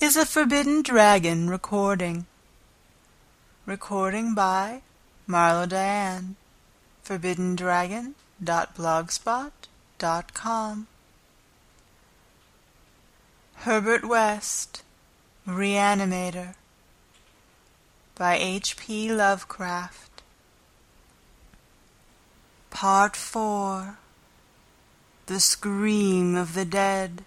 is a Forbidden Dragon recording. Recording by Marlo Diane. ForbiddenDragon.blogspot.com. Herbert West, Reanimator by H.P. Lovecraft. Part 4. The Scream of the Dead.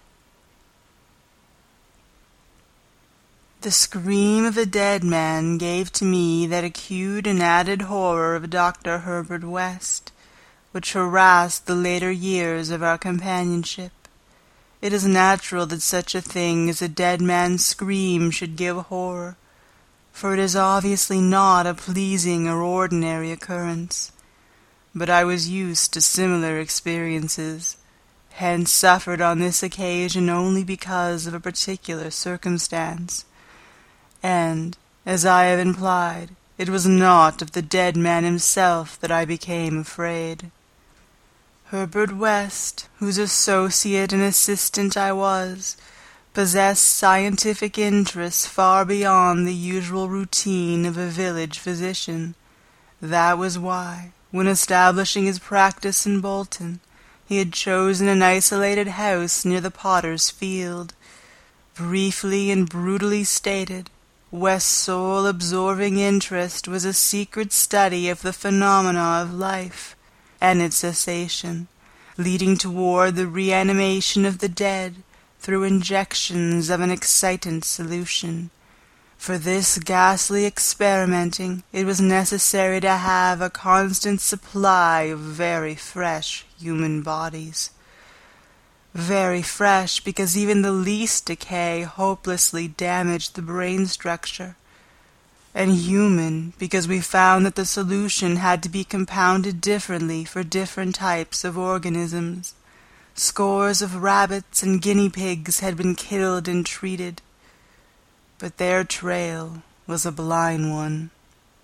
The scream of a dead man gave to me that acute and added horror of Dr. Herbert West, which harassed the later years of our companionship. It is natural that such a thing as a dead man's scream should give horror, for it is obviously not a pleasing or ordinary occurrence. But I was used to similar experiences, hence suffered on this occasion only because of a particular circumstance. And, as I have implied, it was not of the dead man himself that I became afraid. Herbert West, whose associate and assistant I was, possessed scientific interests far beyond the usual routine of a village physician. That was why, when establishing his practice in Bolton, he had chosen an isolated house near the Potter's Field. Briefly and brutally stated, West's sole absorbing interest was a secret study of the phenomena of life, and its cessation, leading toward the reanimation of the dead through injections of an excitant solution. For this ghastly experimenting it was necessary to have a constant supply of very fresh human bodies. Very fresh because even the least decay hopelessly damaged the brain structure, and human because we found that the solution had to be compounded differently for different types of organisms. Scores of rabbits and guinea pigs had been killed and treated, but their trail was a blind one.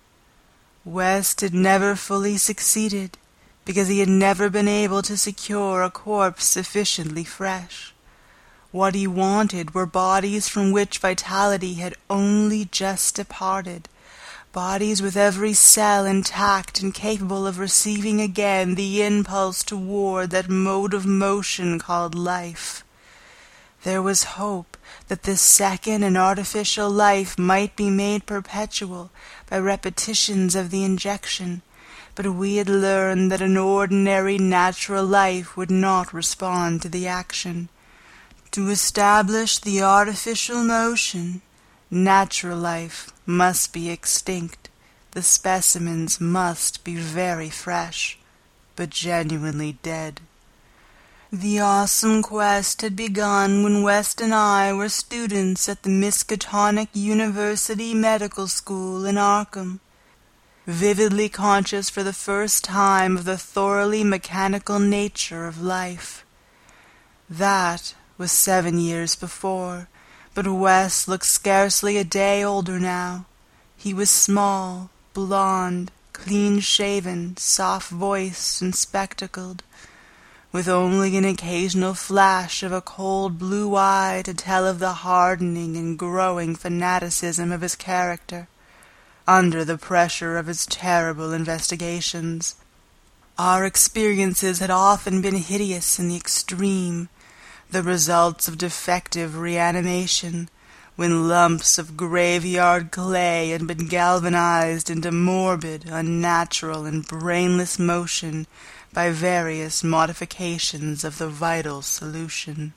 West had never fully succeeded, because he had never been able to secure a corpse sufficiently fresh. What he wanted were bodies from which vitality had only just departed, bodies with every cell intact and capable of receiving again the impulse toward that mode of motion called life. There was hope that this second and artificial life might be made perpetual by repetitions of the injection, but we had learned that an ordinary natural life would not respond to the action. To establish the artificial motion, natural life must be extinct. The specimens must be very fresh, but genuinely dead. The awesome quest had begun when West and I were students at the Miskatonic University Medical School in Arkham, vividly conscious for the first time of the thoroughly mechanical nature of life. That was 7 years before, but West looked scarcely a day older now. He was small, blond, clean-shaven, soft-voiced, and spectacled, with only an occasional flash of a cold blue eye to tell of the hardening and growing fanaticism of his character, under the pressure of his terrible investigations. Our experiences had often been hideous in the extreme, the results of defective reanimation, when lumps of graveyard clay had been galvanized into morbid, unnatural, and brainless motion by various modifications of the vital solution.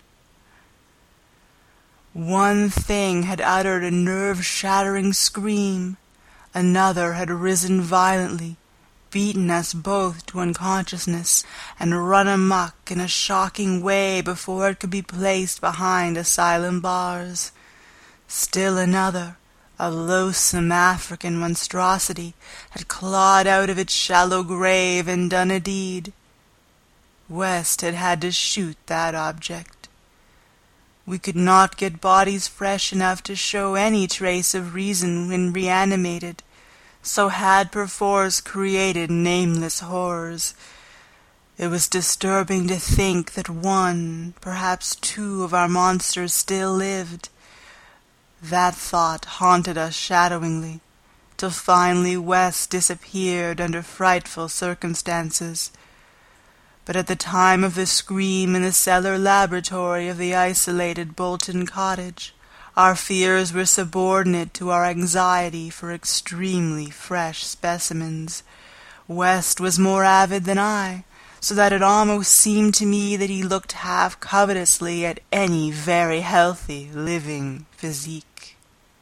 One thing had uttered a nerve-shattering scream, another had risen violently, beaten us both to unconsciousness, and run amok in a shocking way before it could be placed behind asylum bars. Still another, a loathsome African monstrosity, had clawed out of its shallow grave and done a deed. West had had to shoot that object. We could not get bodies fresh enough to show any trace of reason when reanimated, so had perforce created nameless horrors. It was disturbing to think that one, perhaps two of our monsters still lived, That thought haunted us shadowingly, till finally West disappeared under frightful circumstances. But at the time of the scream in the cellar laboratory of the isolated Bolton cottage, our fears were subordinate to our anxiety for extremely fresh specimens. West was more avid than I, so that it almost seemed to me that he looked half covetously at any very healthy, living physique.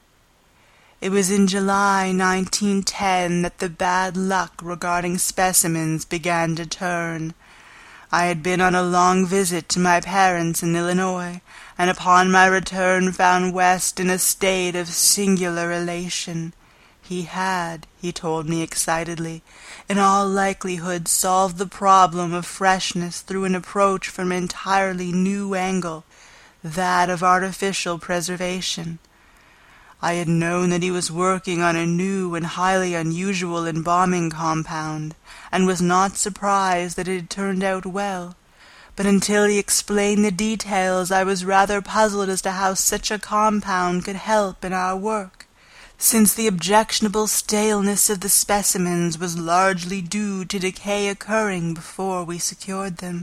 It was in July 1910 that the bad luck regarding specimens began to turn. I had been on a long visit to my parents in Illinois, and upon my return found West in a state of singular elation. He had, he told me excitedly, in all likelihood solved the problem of freshness through an approach from an entirely new angle, that of artificial preservation. I had known that he was working on a new and highly unusual embalming compound, and was not surprised that it had turned out well. But until he explained the details, I was rather puzzled as to how such a compound could help in our work, since the objectionable staleness of the specimens was largely due to decay occurring before we secured them.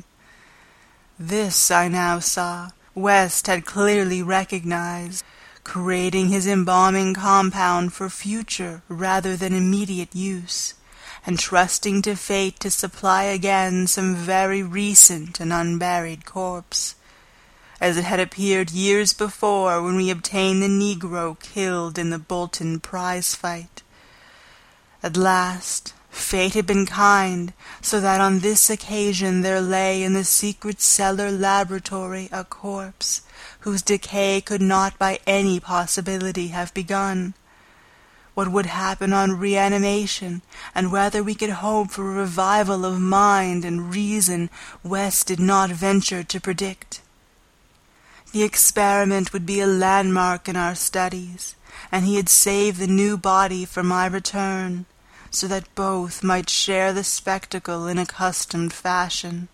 This, I now saw, West had clearly recognized, creating his embalming compound for future rather than immediate use, and trusting to fate to supply again some very recent and unburied corpse, as it had appeared years before when we obtained the Negro killed in the Bolton prize fight. At last, fate had been kind, so that on this occasion there lay in the secret cellar laboratory a corpse, whose decay could not by any possibility have begun. What would happen on reanimation, and whether we could hope for a revival of mind and reason, West did not venture to predict. The experiment would be a landmark in our studies, and he had saved the new body for my return, so that both might share the spectacle in accustomed fashion.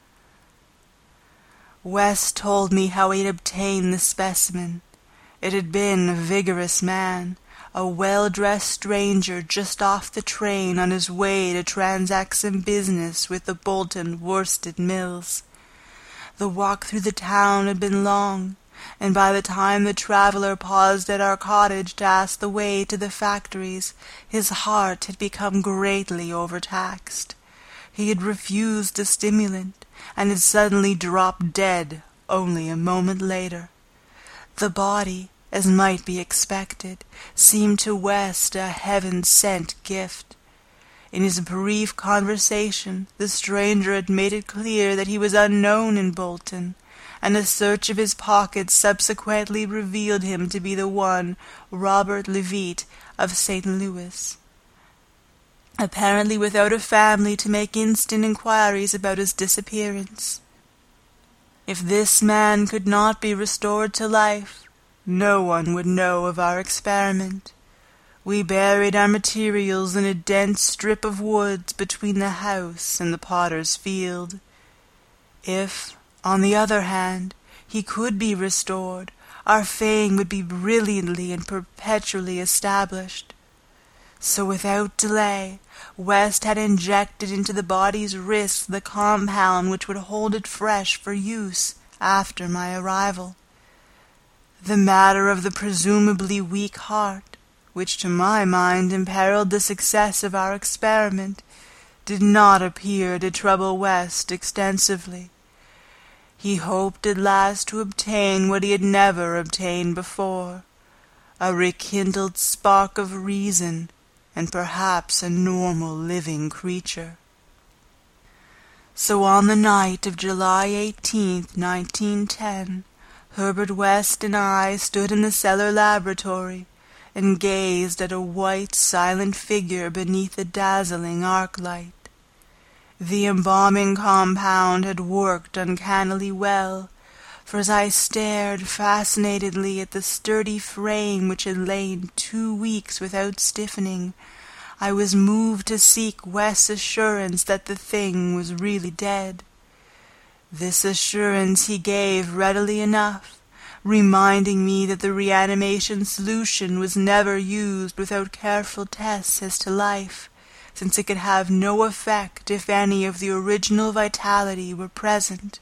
West told me how he had obtained the specimen. It had been a vigorous man, a well-dressed stranger just off the train on his way to transact some business with the Bolton worsted mills. The walk through the town had been long, and by the time the traveler paused at our cottage to ask the way to the factories, his heart had become greatly overtaxed. He had refused a stimulant, and had suddenly dropped dead only a moment later. The body, as might be expected, seemed to West a heaven-sent gift. In his brief conversation, the stranger had made it clear that he was unknown in Bolton, and a search of his pockets subsequently revealed him to be the one Robert Levitt of St. Louis, apparently without a family to make instant inquiries about his disappearance. If this man could not be restored to life, no one would know of our experiment. We buried our materials in a dense strip of woods between the house and the potter's field. If, on the other hand, he could be restored, our fame would be brilliantly and perpetually established. So without delay, West had injected into the body's wrists the compound which would hold it fresh for use after my arrival. The matter of the presumably weak heart, which to my mind imperiled the success of our experiment, did not appear to trouble West extensively. He hoped at last to obtain what he had never obtained before, a rekindled spark of reason, and perhaps a normal living creature. So on the night of July 18th, 1910, Herbert West and I stood in the cellar laboratory and gazed at a white, silent figure beneath a dazzling arc light. The embalming compound had worked uncannily well, for as I stared fascinatedly at the sturdy frame which had lain 2 weeks without stiffening, I was moved to seek West's assurance that the thing was really dead. This assurance he gave readily enough, reminding me that the reanimation solution was never used without careful tests as to life, since it could have no effect if any of the original vitality were present.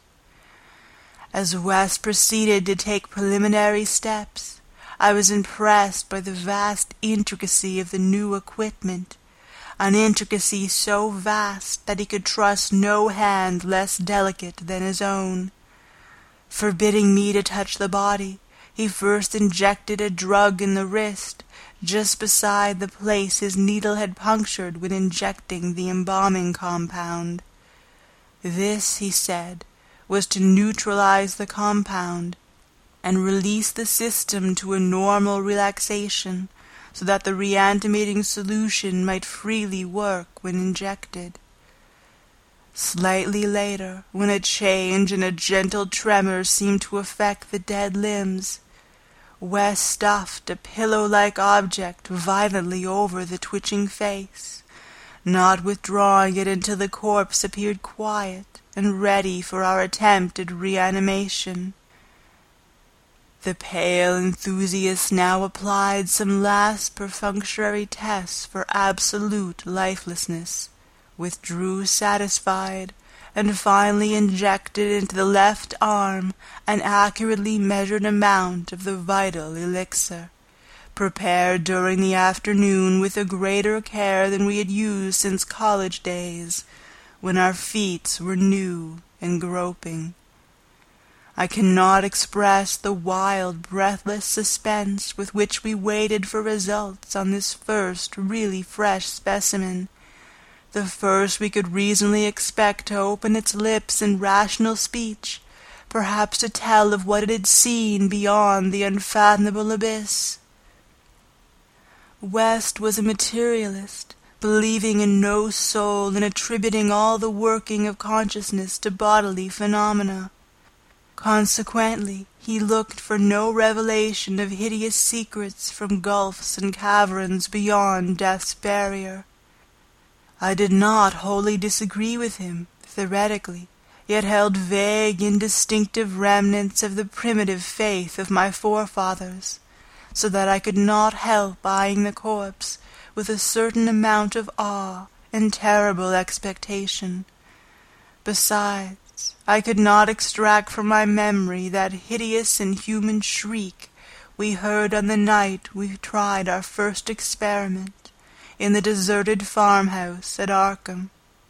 As West proceeded to take preliminary steps, I was impressed by the vast intricacy of the new equipment, an intricacy so vast that he could trust no hand less delicate than his own. Forbidding me to touch the body, he first injected a drug in the wrist, just beside the place his needle had punctured when injecting the embalming compound. This, he said, was to neutralize the compound and release the system to a normal relaxation so that the reanimating solution might freely work when injected. Slightly later, when a change and a gentle tremor seemed to affect the dead limbs, West stuffed a pillow-like object violently over the twitching face, not withdrawing it until the corpse appeared quiet and ready for our attempt at reanimation. The pale enthusiast now applied some last perfunctory tests for absolute lifelessness, withdrew satisfied, and finally injected into the left arm an accurately measured amount of the vital elixir, prepared during the afternoon with a greater care than we had used since college days, when our feet were new and groping. I cannot express the wild, breathless suspense with which we waited for results on this first really fresh specimen, the first we could reasonably expect to open its lips in rational speech, perhaps to tell of what it had seen beyond the unfathomable abyss. West was a materialist, believing in no soul and attributing all the working of consciousness to bodily phenomena. Consequently, he looked for no revelation of hideous secrets from gulfs and caverns beyond death's barrier. I did not wholly disagree with him, theoretically, yet held vague, indistinctive remnants of the primitive faith of my forefathers, so that I could not help eyeing the corpse with a certain amount of awe and terrible expectation. Besides, I could not extract from my memory that hideous inhuman shriek we heard on the night we tried our first experiment in the deserted farmhouse at Arkham.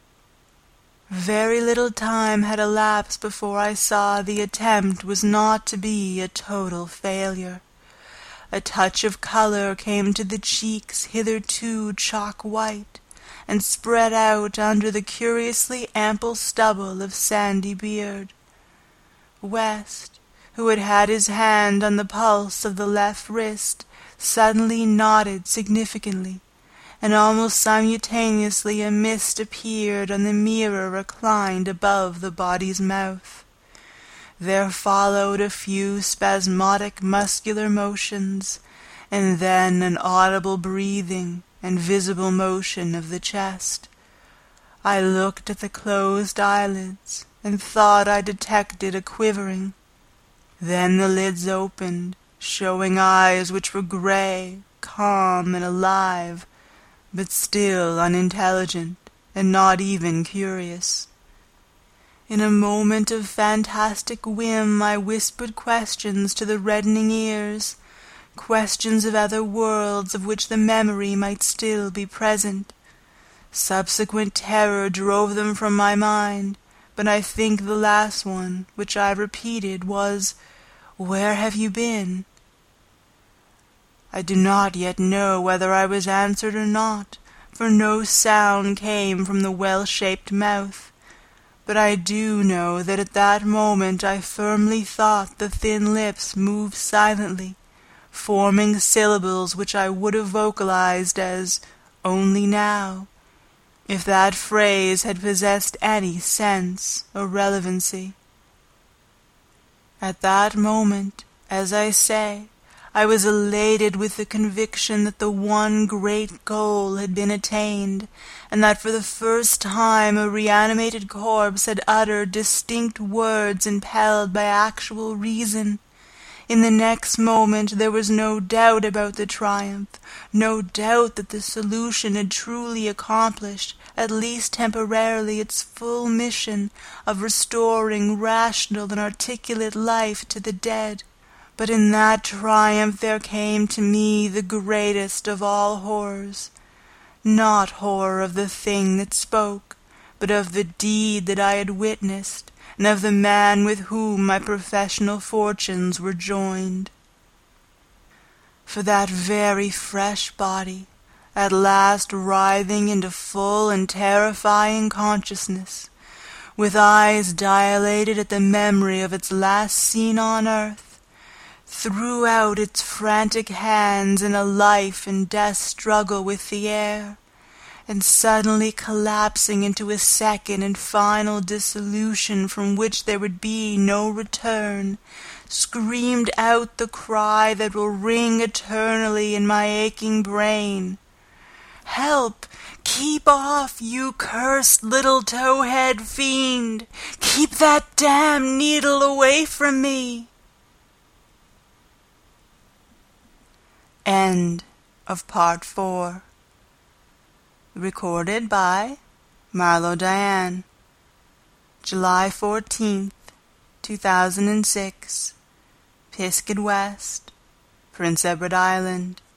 Very little time had elapsed before I saw the attempt was not to be a total failure. A touch of color came to the cheeks hitherto chalk-white, and spread out under the curiously ample stubble of sandy beard. West, who had had his hand on the pulse of the left wrist, suddenly nodded significantly, and almost simultaneously a mist appeared on the mirror reclined above the body's mouth. There followed a few spasmodic muscular motions, and then an audible breathing and visible motion of the chest. I looked at the closed eyelids, and thought I detected a quivering. Then the lids opened, showing eyes which were gray, calm, and alive, but still unintelligent, and not even curious. In a moment of fantastic whim I whispered questions to the reddening ears, questions of other worlds of which the memory might still be present. Subsequent terror drove them from my mind, but I think the last one, which I repeated, was, "Where have you been?" I do not yet know whether I was answered or not, for no sound came from the well-shaped mouth, but I do know that at that moment I firmly thought the thin lips moved silently, forming syllables which I would have vocalized as "only now," if that phrase had possessed any sense or relevancy. At that moment, as I say, I was elated with the conviction that the one great goal had been attained, and that for the first time a reanimated corpse had uttered distinct words impelled by actual reason. In the next moment there was no doubt about the triumph, no doubt that the solution had truly accomplished, at least temporarily, its full mission of restoring rational and articulate life to the dead. But in that triumph there came to me the greatest of all horrors. Not horror of the thing that spoke, but of the deed that I had witnessed, and of the man with whom my professional fortunes were joined. For that very fresh body, at last writhing into full and terrifying consciousness, with eyes dilated at the memory of its last scene on earth, threw out its frantic hands in a life and death struggle with the air, and suddenly collapsing into a second and final dissolution from which there would be no return, screamed out the cry that will ring eternally in my aching brain. "Help! Keep off, you cursed little towhead fiend! Keep that damned needle away from me!" End of Part 4. Recorded by Marlo Diane. July 14th, 2006. Pisgah West, Prince Edward Island.